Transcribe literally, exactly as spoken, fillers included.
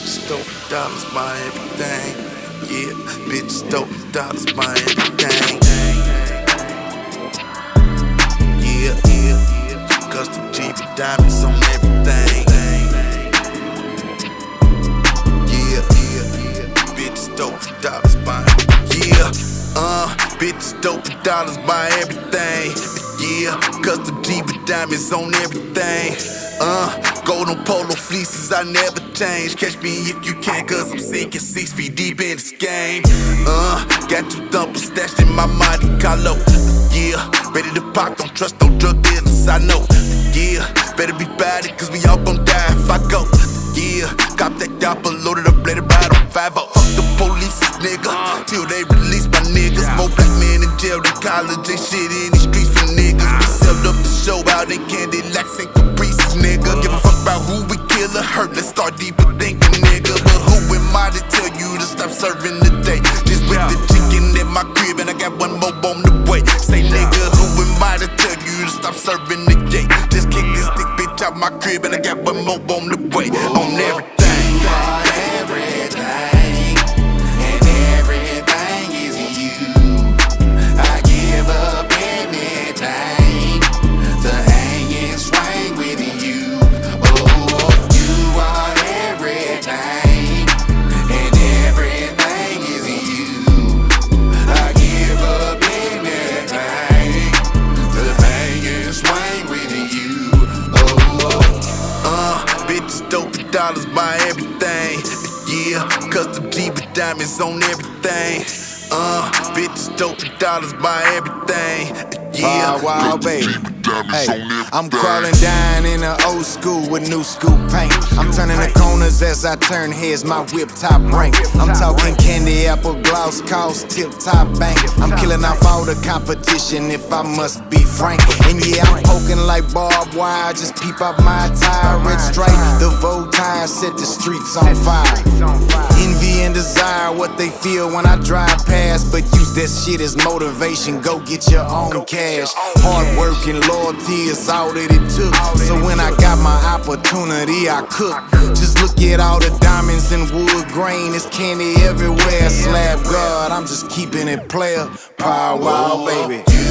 Bitches, dope dollars, my everything. Yeah, bitches, dope dollars, my everything. Yeah, yeah, custom Jeep diamonds on everything. Yeah, yeah, bitches, dope dollars, my yeah, uh, bitches, dope dollars, my everything. Yeah, custom Jeep diamonds on everything. Uh, golden polo fleeces, I never change. Catch me if you can, cause I'm sinking six feet deep in this game. Uh, got two thumpers stashed in my Monte Carlo. Yeah, ready to pop, don't trust no drug dealers, I know. Yeah, better be about it, cause we all gon' die if I go. Yeah, cop that dapper, loaded up, let it ride on five oh. Fuck the police, nigga, till they release my niggas. More black men in jail than college, they shit in the streets for niggas. We sell up the show out in Cadillacs and Caprices, nigga. Give a fuck about who we kill or hurt, let's start deeper thinking, nigga. But who am I to tell you to stop serving today? Just with the chicken in my crib and I got one more on the way. Say nigga, who am I to tell you to stop serving today? Just kick this thick bitch out my crib and I got one more on the way. On everything. You are everything, and everything is you. I give up anything to hang and swing with you. Oh, you are everything, and everything is you. I give up anything to hang and swing with you. Oh, Uh, bitches, dope dollars, buy everything. Yeah, custom Jeep with diamonds on everything. Uh, bitches, dope dollars, buy everything. Yeah, Wild, wild baby. Hey, I'm crawling down in the old school with new school paint. I'm turning the corners as I turn heads, my whip top rank. I'm talking candy apple gloss, cost tip top bank. I'm killing off all the competition if I must be frank. And yeah, I'm poking like barbed wire, just peep up my tire, red stripe. The Vogue tire set the streets on fire. Envy and desire what they feel when I drive past, but use that shit as motivation, go get your own cash. Hard work and loyalty is all that it took. So when I got my opportunity, I cook. Just look at all the diamonds and wood grain, it's candy everywhere. Slab God, I'm just keeping it player. Power wild baby.